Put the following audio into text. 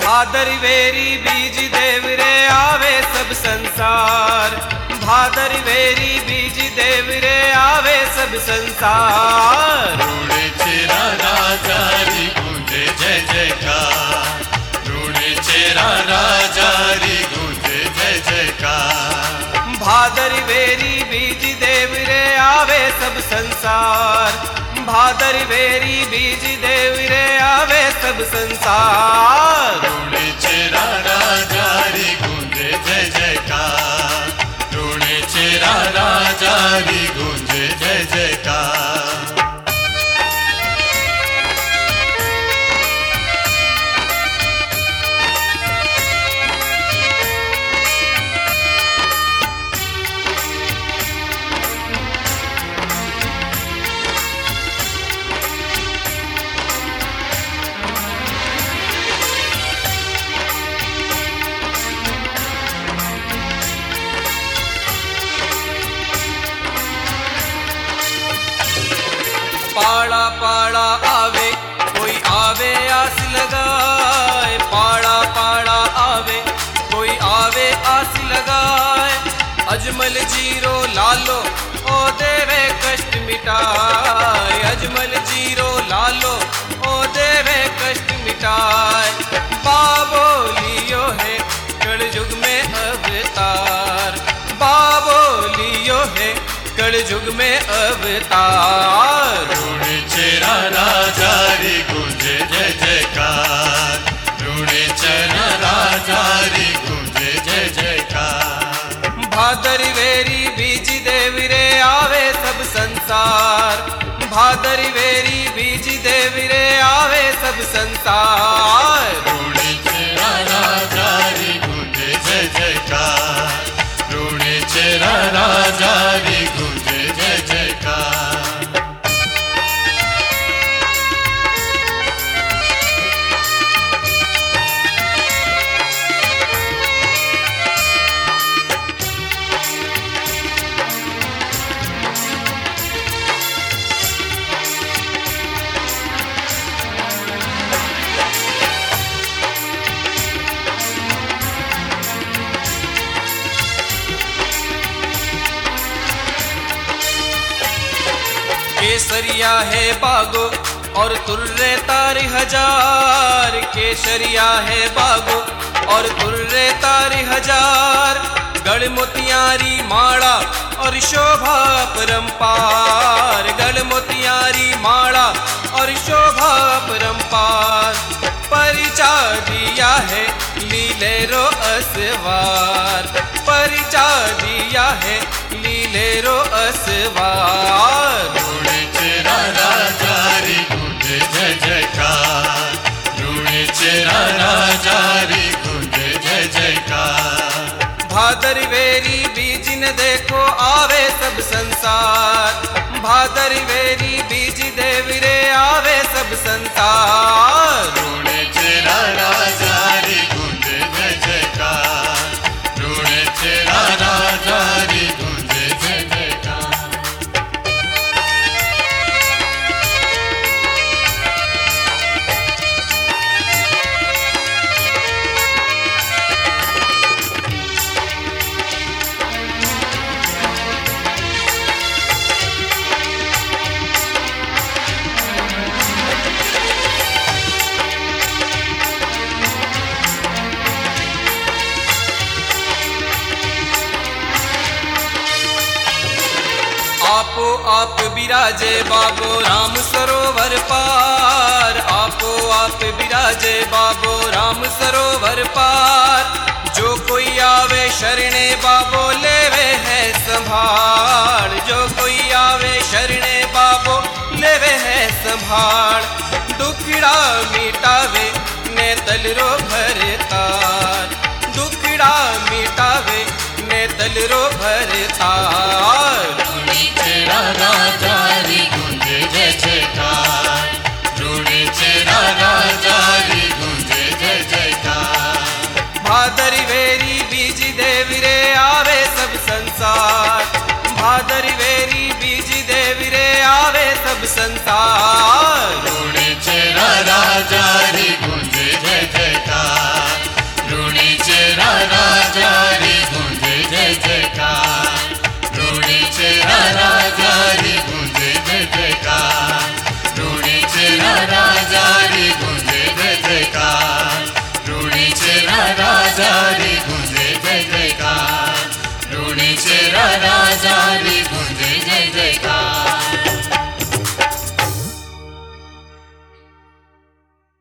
भादरवेरी बीज देव रे आवे सब संसार, भादरवेरी बीज देव रे आवे सब संसार। रूड़े चेरा राजा री गूंजे जय जयकार, रूड़े चेरा राजा री गूंजे जय जयकार। भादरवेरी बीज देव रे आवे सब संसार, भादरवेरी बीज देव रे आवे सब संसार। रूड़े चेरा राजा री गूंजे जय जयकार, रूड़े चेरा राजा री गूंजे जय जयकार। पाड़ा पाड़ा आवे कोई आवे आस लगाए, पाड़ा पाड़ा आवे कोई आवे आस लगाए। अजमल जीरो लालो ओ देवे कष्ट मिटाए, अजमल जीरो लालो ओ देवे कष्ट मिटाए। बाबोलियो है कलयुग में अवतार, बाबोलियो है कलयुग में अवतार। रूड़े चेरा राजा री गूंजे जय जयकार, रूड़े चेरा राजा री गूंजे जय जयकार। भादरवेरी बीज देव रे आवे सब संसार, भादरवेरी बीज देव रे आवे सब संसार। रूड़े चेरा राजा री गूंजे जय जयकार, रूड़े चेरा राजा री गूंजे जय जयकार। केसरिया है बागो और तुर्रे तारे हजार, केसरिया है बागो और तुर्रे तारे हजार। गढ़ मोतियारी माला और शोभा परम्पार, गढ़ मोतियारी माला और शोभा परम्पार। परिचा दिया है लीलेरो असवार, परिचा दिया है लीलेरो असवार। रूड़े चेरा राजा री गूंजे जय जयकार, रूड़े चेरा राजा री गूंजे जय जयकार। भादरवेरी बीज न देखो आवे सब संसार, भादरवेरी बीज देव रे आवे सब संसार। रूड़े चेरा राजा री गूंजे जय जयकार, रूड़े चेरा राजा री गूंजे जय जयकार। आपो आप विराजे बाबो राम सरोवर पार, आपो आप विराजे बाबो राम सरोवर पार। जो कोई आवे शरणे बाबो लेवे है संभाल, जो कोई आवे शरणे बाबो लेवे है संभाल। दुखड़ा मिटावे ने तलरो भरतार, दुखड़ा मिटावे ने तलरो भरतार। चेरा राजा री गूंजे जय जयकार, रूड़े चेरा राजा री गूंजे जय जयकार। भादरवेरी बीज देव रे आवे सब संसार, भादरवेरी बीज देव रे आवे सब संसार।